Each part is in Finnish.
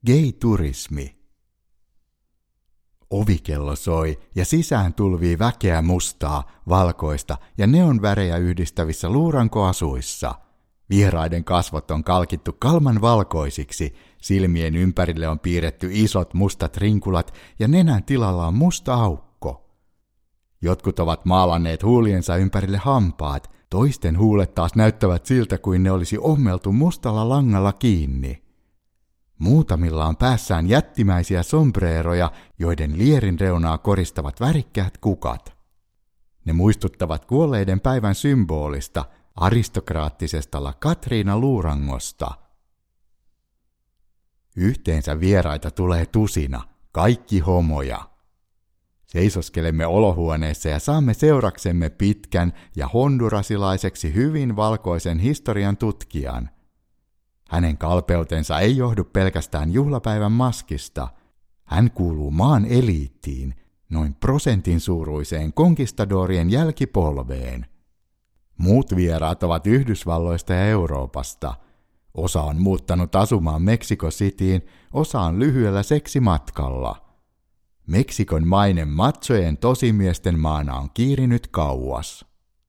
Gay-turismi. Ovikello soi ja sisään tulvii väkeä mustaa, valkoista ja neonvärejä yhdistävissä luurankoasuissa. Vieraiden kasvot on kalkittu kalman valkoisiksi, silmien ympärille on piirretty isot mustat rinkulat ja nenän tilalla on musta aukko. Jotkut ovat maalanneet huuliensa ympärille hampaat, toisten huulet taas näyttävät siltä kuin ne olisi ommeltu mustalla langalla kiinni. Muutamilla on päässään jättimäisiä sombreeroja, joiden lierin reunaa koristavat värikkäät kukat. Ne muistuttavat kuolleiden päivän symbolista, aristokraattisesta La Katriina luurangosta. Yhteensä vieraita tulee tusina, kaikki homoja. Seisoskelemme olohuoneessa ja saamme seuraksemme pitkän ja hondurasilaiseksi hyvin valkoisen historian tutkijan. Hänen kalpeutensa ei johdu pelkästään juhlapäivän maskista. Hän kuuluu maan eliittiin, noin prosentin suuruiseen konkistadorien jälkipolveen. Muut vieraat ovat Yhdysvalloista ja Euroopasta. Osa on muuttanut asumaan Mexico Cityin, osa on lyhyellä seksimatkalla. Meksikon maine machojen tosimiesten maana on kiirinyt kauas.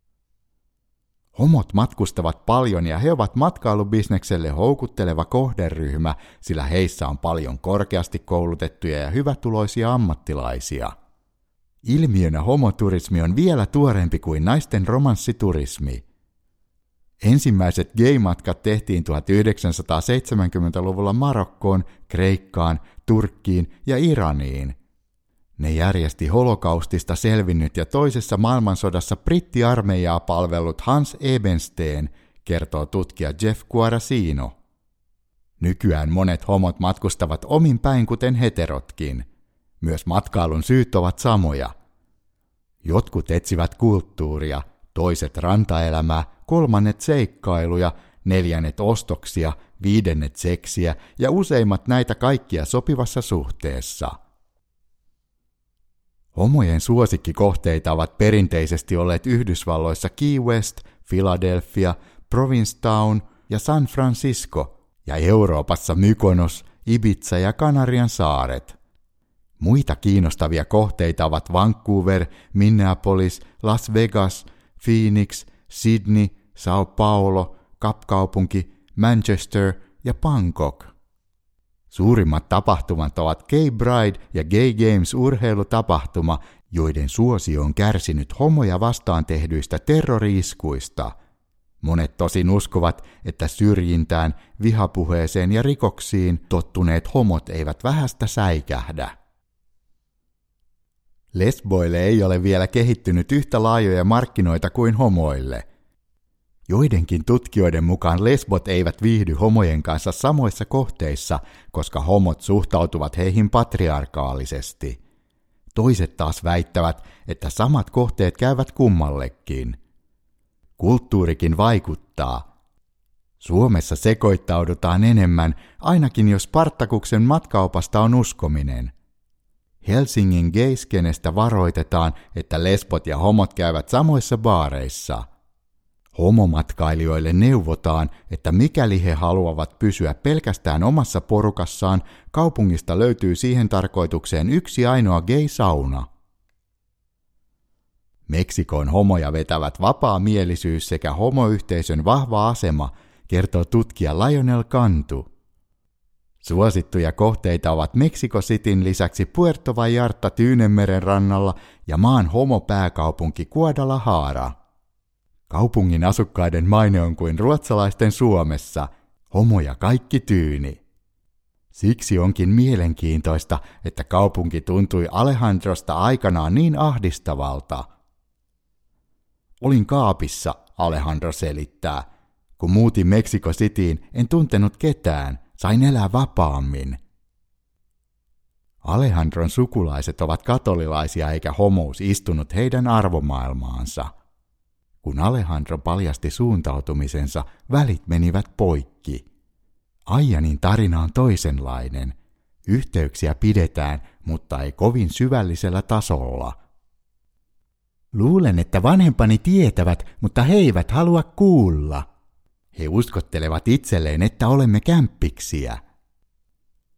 Homot matkustavat paljon ja he ovat matkailubisnekselle houkutteleva kohderyhmä, sillä heissä on paljon korkeasti koulutettuja ja hyvätuloisia ammattilaisia. Ilmiönä homoturismi on vielä tuoreempi kuin naisten romanssiturismi. Ensimmäiset gay-matkat tehtiin 1970-luvulla Marokkoon, Kreikkaan, Turkkiin ja Iraniin. Ne järjesti holokaustista selvinnyt ja toisessa maailmansodassa brittiarmeijaa palvellut Hans Ebenstein, kertoo tutkija Jeff Guarasino. Nykyään monet homot matkustavat omin päin kuten heterotkin. Myös matkailun syyt ovat samoja. Jotkut etsivät kulttuuria, toiset rantaelämää, kolmannet seikkailuja, neljännet ostoksia, viidennet seksiä ja useimmat näitä kaikkia sopivassa suhteessa. Homojen suosikkikohteita ovat perinteisesti olleet Yhdysvalloissa Key West, Philadelphia, Provincetown ja San Francisco ja Euroopassa Mykonos, Ibiza ja Kanarian saaret. Muita kiinnostavia kohteita ovat Vancouver, Minneapolis, Las Vegas, Phoenix, Sydney, Sao Paulo, Kapkaupunki, Manchester ja Bangkok. Suurimmat tapahtumat ovat Gay Pride ja Gay Games urheilutapahtuma, joiden suosio on kärsinyt homoja vastaan tehdyistä terrori-iskuista. Monet tosin uskovat, että syrjintään, vihapuheeseen ja rikoksiin tottuneet homot eivät vähästä säikähdä. Lesboille ei ole vielä kehittynyt yhtä laajoja markkinoita kuin homoille. Joidenkin tutkijoiden mukaan lesbot eivät viihdy homojen kanssa samoissa kohteissa, koska homot suhtautuvat heihin patriarkaalisesti. Toiset taas väittävät, että samat kohteet käyvät kummallekin. Kulttuurikin vaikuttaa. Suomessa sekoittaudutaan enemmän, ainakin jos Spartakuksen matkaopasta on uskominen. Helsingin gayskenestä varoitetaan, että lesbot ja homot käyvät samoissa baareissa. Homomatkailijoille neuvotaan, että mikäli he haluavat pysyä pelkästään omassa porukassaan, kaupungista löytyy siihen tarkoitukseen yksi ainoa gay-sauna. Meksikon homoja vetävät vapaamielisyys sekä homoyhteisön vahva asema, kertoo tutkija Lionel Cantu. Suosittuja kohteita ovat Mexico Cityn lisäksi Puerto Vallarta Tyynenmeren rannalla ja maan homopääkaupunki Guadalajara. Kaupungin asukkaiden maine on kuin ruotsalaisten Suomessa, homoja kaikki tyyni. Siksi onkin mielenkiintoista, että kaupunki tuntui Alejandrosta aikanaan niin ahdistavalta. Olin kaapissa, Alejandro selittää. Kun muutin Mexico Cityin, en tuntenut ketään, sain elää vapaammin. Alejandron sukulaiset ovat katolilaisia eikä homous istunut heidän arvomaailmaansa. Kun Alejandro paljasti suuntautumisensa, välit menivät poikki. Aijanin tarina on toisenlainen. Yhteyksiä pidetään, mutta ei kovin syvällisellä tasolla. Luulen, että vanhempani tietävät, mutta he eivät halua kuulla. He uskottelevat itselleen, että olemme kämppiksiä.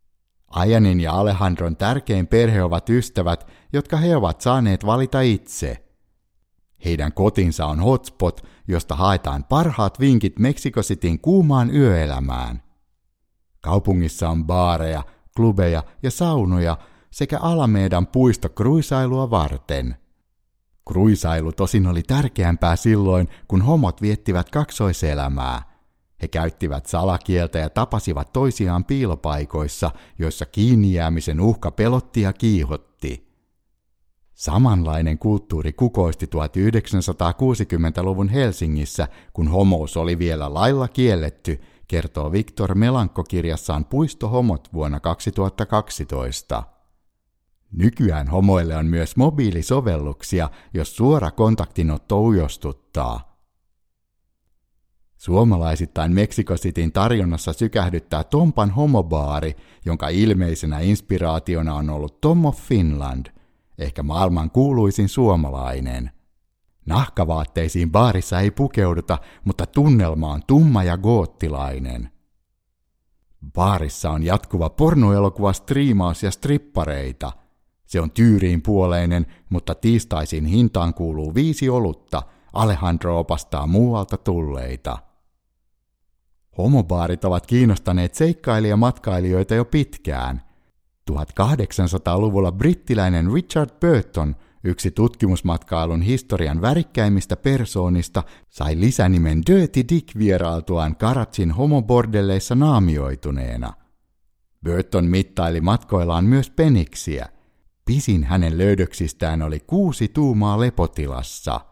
Ayanin ja Alejandron tärkein perhe ovat ystävät, jotka he ovat saaneet valita itse. Heidän kotinsa on hotspot, josta haetaan parhaat vinkit Mexico Cityn kuumaan yöelämään. Kaupungissa on baareja, klubeja ja saunoja sekä Alamedan puisto kruisailua varten. Kruisailu tosin oli tärkeämpää silloin, kun homot viettivät kaksoiselämää. He käyttivät salakieltä ja tapasivat toisiaan piilopaikoissa, joissa kiinni jäämisen uhka pelotti ja kiihotti. Samanlainen kulttuuri kukoisti 1960-luvun Helsingissä, kun homous oli vielä lailla kielletty, kertoo Victor Melanco kirjassaan Puistohomot vuonna 2012. Nykyään homoille on myös mobiilisovelluksia, jos suora kontaktinotto ujostuttaa. Suomalaisittain Mexico Cityn tarjonnassa sykähdyttää Tompan homobaari, jonka ilmeisenä inspiraationa on ollut Tom of Finland, ehkä maailman kuuluisin suomalainen. Nahkavaatteisiin baarissa ei pukeuduta, mutta tunnelma on tumma ja goottilainen. Baarissa on jatkuva pornoelokuva, striimaus ja strippareita. Se on tyyriinpuoleinen, mutta tiistaisin hintaan kuuluu 5 olutta. Alejandro opastaa muualta tulleita. Homobaarit ovat kiinnostaneet seikkailijamatkailijoita jo pitkään. 1800-luvulla brittiläinen Richard Burton, yksi tutkimusmatkailun historian värikkäimmistä persoonista, sai lisänimen Dirty Dick vierailtuaan Karachin homobordelleissa naamioituneena. Burton mittaili matkoillaan myös peniksiä. Pisin hänen löydöksistään oli 6 tuumaa lepotilassa.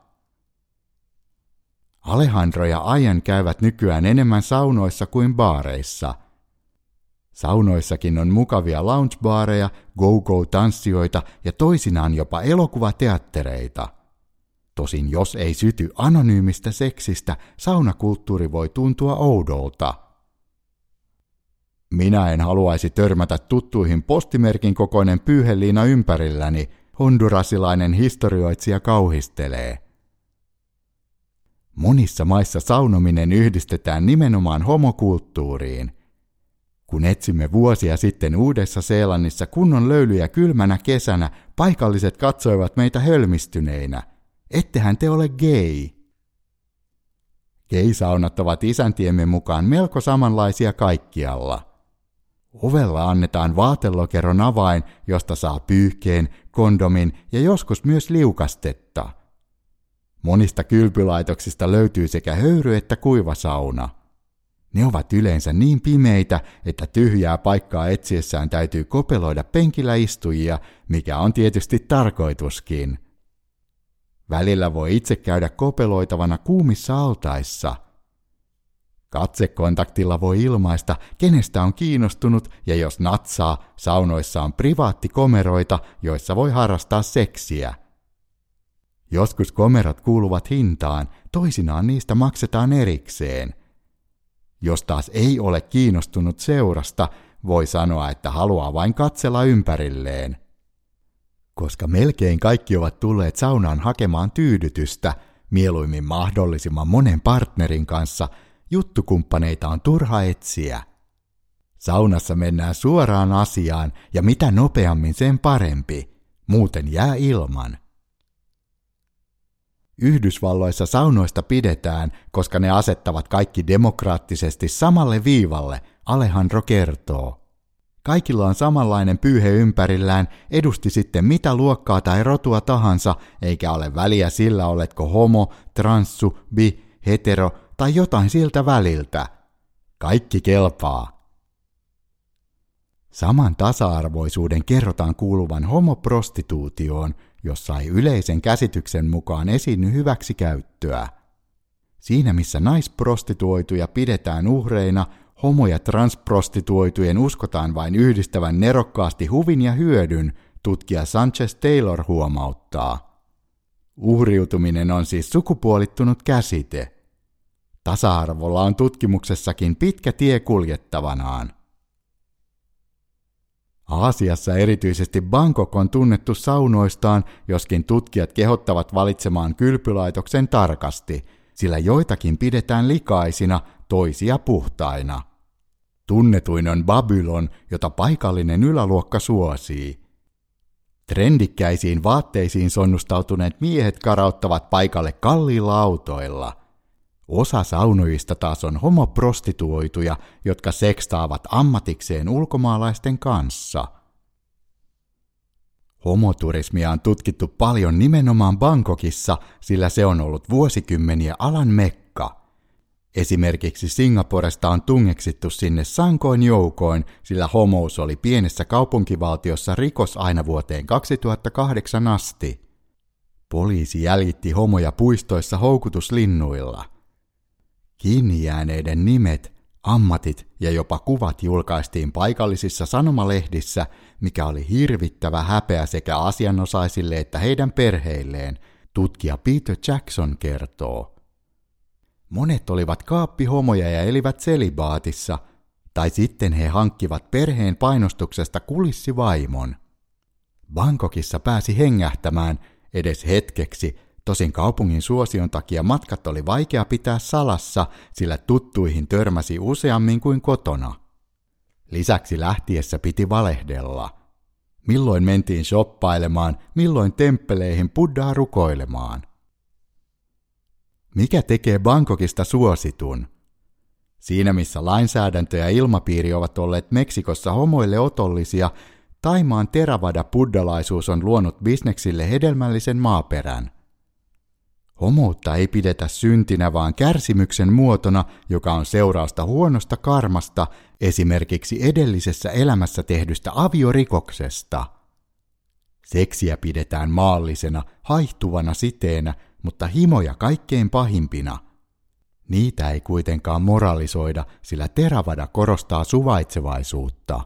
Alejandro ja Ayan käyvät nykyään enemmän saunoissa kuin baareissa. Saunoissakin on mukavia loungebaareja, go-go-tanssijoita ja toisinaan jopa elokuvateattereita. Tosin jos ei syty anonyymistä seksistä, saunakulttuuri voi tuntua oudolta. Minä en haluaisi törmätä tuttuihin postimerkin kokoinen pyyheliina ympärilläni, hondurasilainen historioitsija kauhistelee. Monissa maissa saunominen yhdistetään nimenomaan homokulttuuriin. Kun etsimme vuosia sitten Uudessa-Seelannissa kunnon löylyjä kylmänä kesänä, paikalliset katsoivat meitä hölmistyneinä. Ettehän te ole gay. Gay-saunat ovat isäntiemme mukaan melko samanlaisia kaikkialla. Ovella annetaan vaatelokeron avain, josta saa pyyhkeen, kondomin ja joskus myös liukastetta. Monista kylpylaitoksista löytyy sekä höyry- että kuivasauna. Ne ovat yleensä niin pimeitä, että tyhjää paikkaa etsiessään täytyy kopeloida penkillä istujia, mikä on tietysti tarkoituskin. Välillä voi itse käydä kopeloitavana kuumissa altaissa. Katsekontaktilla voi ilmaista, kenestä on kiinnostunut, ja jos natsaa, saunoissa on privaattikomeroita, joissa voi harrastaa seksiä. Joskus komerot kuuluvat hintaan, toisinaan niistä maksetaan erikseen. Jos taas ei ole kiinnostunut seurasta, voi sanoa, että haluaa vain katsella ympärilleen. Koska melkein kaikki ovat tulleet saunaan hakemaan tyydytystä, mieluimmin mahdollisimman monen partnerin kanssa, juttukumppaneita on turha etsiä. Saunassa mennään suoraan asiaan, ja mitä nopeammin sen parempi, muuten jää ilman. Yhdysvalloissa saunoista pidetään, koska ne asettavat kaikki demokraattisesti samalle viivalle, Alejandro kertoo. Kaikilla on samanlainen pyyhe ympärillään, edusti sitten mitä luokkaa tai rotua tahansa, eikä ole väliä sillä oletko homo, transsu, bi, hetero tai jotain siltä väliltä. Kaikki kelpaa. Saman tasa-arvoisuuden kerrotaan kuuluvan homoprostituutioon, jossa ei yleisen käsityksen mukaan esiinny hyväksikäyttöä. Siinä missä naisprostituoituja pidetään uhreina, homo- ja transprostituoitujen uskotaan vain yhdistävän nerokkaasti huvin ja hyödyn, tutkija Sanchez Taylor huomauttaa. Uhriutuminen on siis sukupuolittunut käsite. Tasa-arvolla on tutkimuksessakin pitkä tie kuljettavanaan. Aasiassa erityisesti Bangkok on tunnettu saunoistaan, joskin tutkijat kehottavat valitsemaan kylpylaitoksen tarkasti, sillä joitakin pidetään likaisina, toisia puhtaina. Tunnetuin on Babylon, jota paikallinen yläluokka suosii. Trendikkäisiin vaatteisiin sonnustautuneet miehet karauttavat paikalle kalliilla autoilla. Osa saunojista taas on homoprostituoituja, jotka sekstaavat ammatikseen ulkomaalaisten kanssa. Homoturismia on tutkittu paljon nimenomaan Bangkokissa, sillä se on ollut vuosikymmeniä alan mekka. Esimerkiksi Singaporesta on tungeksittu sinne sankoin joukoin, sillä homous oli pienessä kaupunkivaltiossa rikos aina vuoteen 2008 asti. Poliisi jäljitti homoja puistoissa houkutuslinnuilla. Kiinni jääneiden nimet, ammatit ja jopa kuvat julkaistiin paikallisissa sanomalehdissä, mikä oli hirvittävä häpeä sekä asianosaisille että heidän perheilleen, tutkija Peter Jackson kertoo. Monet olivat kaappihomoja ja elivät selibaatissa, tai sitten he hankkivat perheen painostuksesta kulissivaimon. Bangkokissa pääsi hengähtämään edes hetkeksi, tosin kaupungin suosion takia matkat oli vaikea pitää salassa, sillä tuttuihin törmäsi useammin kuin kotona. Lisäksi lähtiessä piti valehdella. Milloin mentiin shoppailemaan, milloin temppeleihin Buddhaa rukoilemaan. Mikä tekee Bangkokista suositun? Siinä missä lainsäädäntö ja ilmapiiri ovat olleet Meksikossa homoille otollisia, Thaimaan Theravada-buddhalaisuus on luonut bisneksille hedelmällisen maaperän. Homoutta ei pidetä syntinä, vaan kärsimyksen muotona, joka on seurausta huonosta karmasta, esimerkiksi edellisessä elämässä tehdystä aviorikoksesta. Seksiä pidetään maallisena, haihtuvana siteenä, mutta himoja kaikkein pahimpina. Niitä ei kuitenkaan moralisoida, sillä Theravada korostaa suvaitsevaisuutta.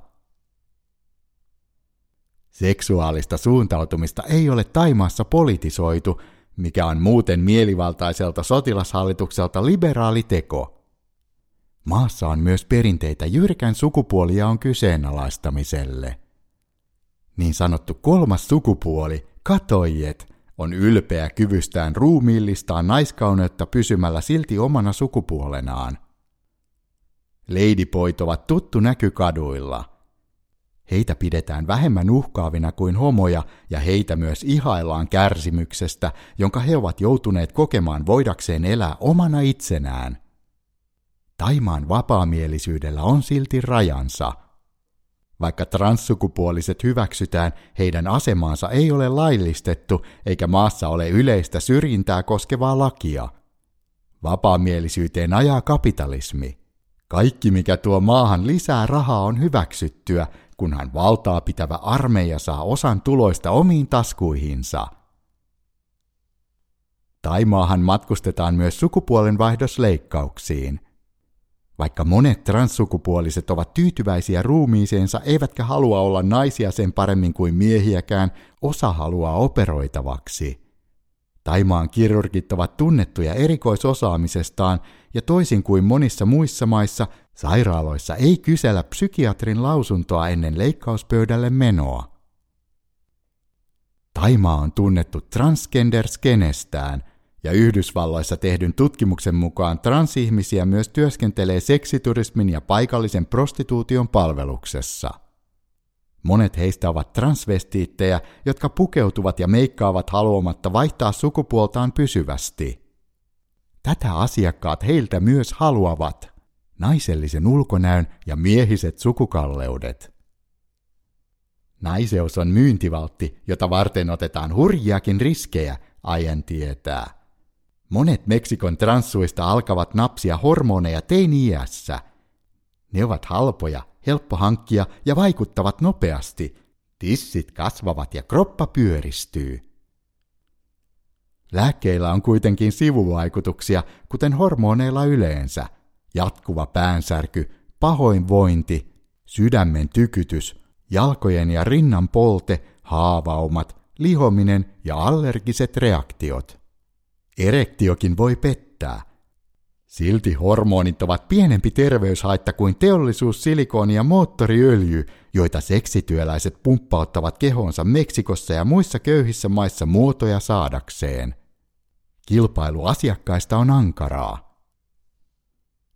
Seksuaalista suuntautumista ei ole Thaimaassa politisoitu, mikä on muuten mielivaltaiselta sotilashallitukselta liberaali teko. Maassa on myös perinteitä jyrkän sukupuolijaon kyseenalaistamiselle. Niin sanottu kolmas sukupuoli, katoijet, on ylpeä kyvystään ruumiillistaa naiskauneutta pysymällä silti omana sukupuolenaan. Ladyboyt ovat tuttu näky kaduilla. Heitä pidetään vähemmän uhkaavina kuin homoja ja heitä myös ihaillaan kärsimyksestä, jonka he ovat joutuneet kokemaan voidakseen elää omana itsenään. Thaimaan vapaamielisyydellä on silti rajansa. Vaikka transsukupuoliset hyväksytään, heidän asemaansa ei ole laillistettu eikä maassa ole yleistä syrjintää koskevaa lakia. Vapaamielisyyteen ajaa kapitalismi. Kaikki, mikä tuo maahan lisää rahaa, on hyväksyttyä, kunhan valtaa pitävä armeija saa osan tuloista omiin taskuihinsa. Thaimaahan matkustetaan myös sukupuolenvaihdosleikkauksiin. Vaikka monet transsukupuoliset ovat tyytyväisiä ruumiiseensa eivätkä halua olla naisia sen paremmin kuin miehiäkään, osa haluaa operoitavaksi. Thaimaan kirurgit ovat tunnettuja erikoisosaamisestaan, ja toisin kuin monissa muissa maissa, sairaaloissa ei kysellä psykiatrin lausuntoa ennen leikkauspöydälle menoa. Thaimaa on tunnettu transgender-skenestään, ja Yhdysvalloissa tehdyn tutkimuksen mukaan transihmisiä myös työskentelee seksiturismin ja paikallisen prostituution palveluksessa. Monet heistä ovat transvestiittejä, jotka pukeutuvat ja meikkaavat haluamatta vaihtaa sukupuoltaan pysyvästi. Tätä asiakkaat heiltä myös haluavat, naisellisen ulkonäön ja miehiset sukukalleudet. Naiseus on myyntivaltti, jota varten otetaan hurjiakin riskejä, Aien tietää. Monet Meksikon transsuista alkavat napsia hormoneja teini-iässä. Ne ovat halpoja, helppo hankkia ja vaikuttavat nopeasti. Tissit kasvavat ja kroppa pyöristyy. Lääkkeillä on kuitenkin sivuvaikutuksia, kuten hormoneilla yleensä. Jatkuva päänsärky, pahoinvointi, sydämen tykytys, jalkojen ja rinnan polte, haavaumat, lihominen ja allergiset reaktiot. Erektiokin voi pettää. Silti hormonit ovat pienempi terveyshaitta kuin teollisuussilikoni ja moottoriöljy, joita seksityöläiset pumppauttavat kehoonsa Meksikossa ja muissa köyhissä maissa muotoja saadakseen. Kilpailu asiakkaista on ankaraa.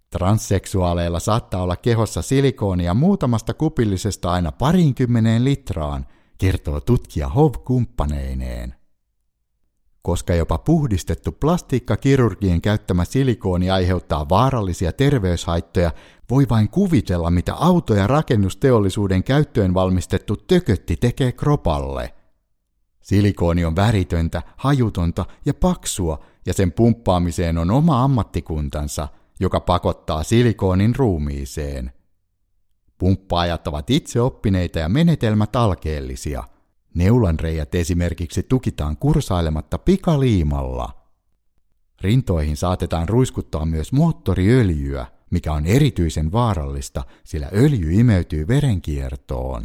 Transseksuaaleilla saattaa olla kehossa silikoonia muutamasta kupillisesta aina 20 litraan, kertoo tutkija Hov kumppaneineen. Koska jopa puhdistettu plastiikkakirurgien käyttämä silikooni aiheuttaa vaarallisia terveyshaittoja, voi vain kuvitella, mitä auto- ja rakennusteollisuuden käyttöön valmistettu tökötti tekee kropalle. Silikooni on väritöntä, hajutonta ja paksua, ja sen pumppaamiseen on oma ammattikuntansa, joka pakottaa silikoonin ruumiiseen. Pumppaajat ovat itse oppineita ja menetelmät alkeellisia. Neulanreijät esimerkiksi tukitaan kursailematta pikaliimalla. Rintoihin saatetaan ruiskuttaa myös moottoriöljyä, mikä on erityisen vaarallista, sillä öljy imeytyy verenkiertoon.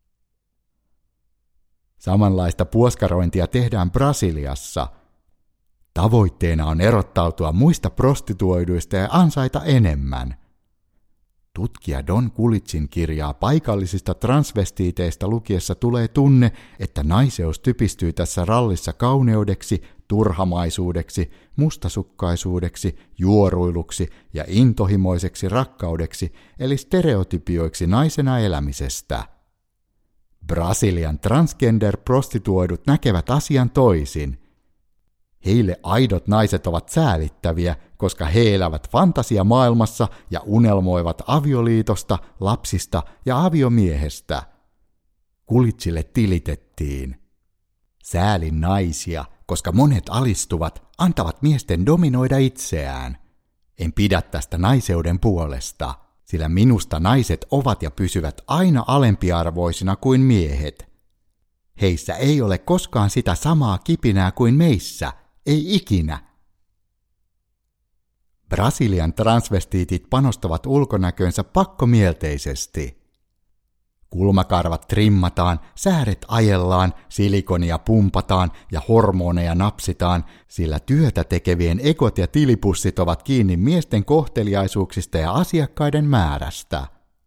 Samanlaista puoskarointia tehdään Brasiliassa. Tavoitteena on erottautua muista prostituoiduista ja ansaita enemmän. Tutkija Don Kulitsin kirjaa paikallisista transvestiiteistä lukiessa tulee tunne, että naiseus typistyy tässä rallissa kauneudeksi, turhamaisuudeksi, mustasukkaisuudeksi, juoruiluksi ja intohimoiseksi rakkaudeksi, eli stereotypioiksi naisena elämisestä. Brasilian transgender-prostituoidut näkevät asian toisin. Heille aidot naiset ovat säälittäviä, koska he elävät fantasiamaailmassa ja unelmoivat avioliitosta, lapsista ja aviomiehestä. Kulitsille tilitettiin. Säälin naisia, koska monet alistuvat, antavat miesten dominoida itseään. En pidä tästä naiseuden puolesta, sillä minusta naiset ovat ja pysyvät aina alempiarvoisina kuin miehet. Heissä ei ole koskaan sitä samaa kipinää kuin meissä, ei ikinä. Brasilian transvestiitit panostavat ulkonäköönsä pakkomielteisesti. Kulmakarvat trimmataan, sääret ajellaan, silikonia pumpataan ja hormoneja napsitaan, sillä työtä tekevien egot ja tilipussit ovat kiinni miesten kohteliaisuuksista ja asiakkaiden määrästä.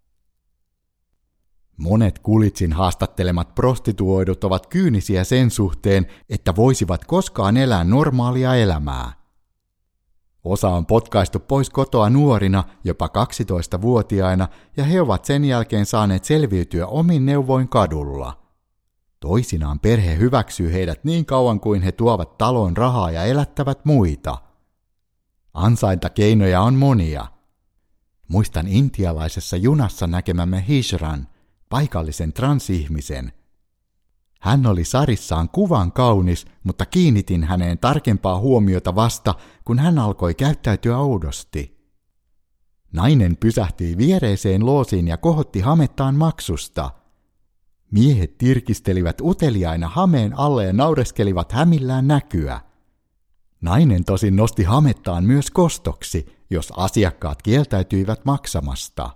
Monet Kulitsin haastattelemat prostituoidut ovat kyynisiä sen suhteen, että voisivat koskaan elää normaalia elämää. Osa on potkaistu pois kotoa nuorina, jopa 12-vuotiaina, ja he ovat sen jälkeen saaneet selviytyä omin neuvoin kadulla. Toisinaan perhe hyväksyy heidät niin kauan kuin he tuovat taloon rahaa ja elättävät muita. Ansaintakeinoja on monia. Muistan intialaisessa junassa näkemämme Hijran, paikallisen transihmisen. Hän oli sarissaan kuvan kaunis, mutta kiinnitin häneen tarkempaa huomiota vasta, kun hän alkoi käyttäytyä oudosti. Nainen pysähtyi viereiseen loosiin ja kohotti hamettaan maksusta. Miehet tirkistelivät uteliaina hameen alle ja naureskelivat hämillään näkyä. Nainen tosin nosti hamettaan myös kostoksi, jos asiakkaat kieltäytyivät maksamasta.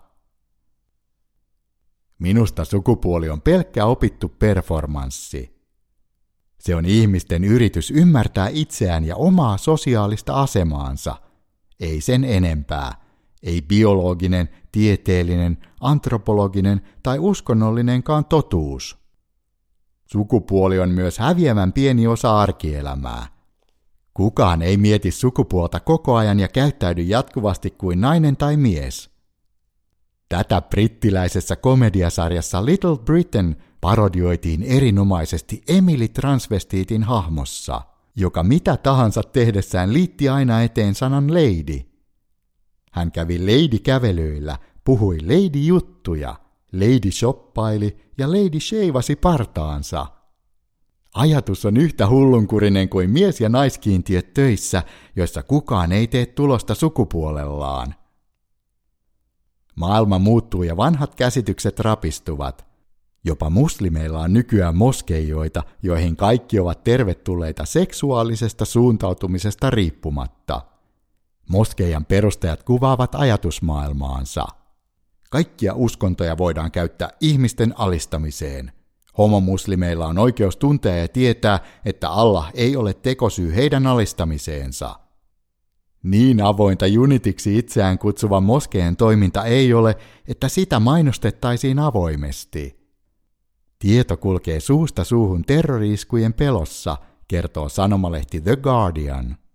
Minusta sukupuoli on pelkkä opittu performanssi. Se on ihmisten yritys ymmärtää itseään ja omaa sosiaalista asemaansa. Ei sen enempää. Ei biologinen, tieteellinen, antropologinen tai uskonnollinenkaan totuus. Sukupuoli on myös häviävän pieni osa arkielämää. Kukaan ei mieti sukupuolta koko ajan ja käyttäydy jatkuvasti kuin nainen tai mies. Tätä brittiläisessä komediasarjassa Little Britain parodioitiin erinomaisesti Emily transvestiitin hahmossa, joka mitä tahansa tehdessään liitti aina eteen sanan lady. Hän kävi lady-kävelyillä, puhui lady-juttuja, lady shoppaili ja lady sheivasi partaansa. Ajatus on yhtä hullunkurinen kuin mies- ja naiskiintiöt töissä, joissa kukaan ei tee tulosta sukupuolellaan. Maailma muuttuu ja vanhat käsitykset rapistuvat. Jopa muslimeilla on nykyään moskeijoita, joihin kaikki ovat tervetulleita seksuaalisesta suuntautumisesta riippumatta. Moskeijan perustajat kuvaavat ajatusmaailmaansa. Kaikkia uskontoja voidaan käyttää ihmisten alistamiseen. Homomuslimeilla on oikeus tuntea ja tietää, että Allah ei ole tekosyy heidän alistamiseensa. Niin avointa junitiksi itseään kutsuvan moskeen toiminta ei ole, että sitä mainostettaisiin avoimesti. Tieto kulkee suusta suuhun terrori-iskujen pelossa, kertoo sanomalehti The Guardian.